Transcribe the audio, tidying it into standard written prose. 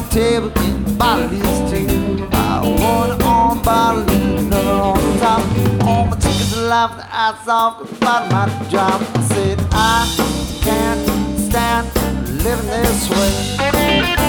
table and bottles too. One on bottle and another on the top. All my chickens alive, the ice off the bottom of the drop. I said I can't stand living this way.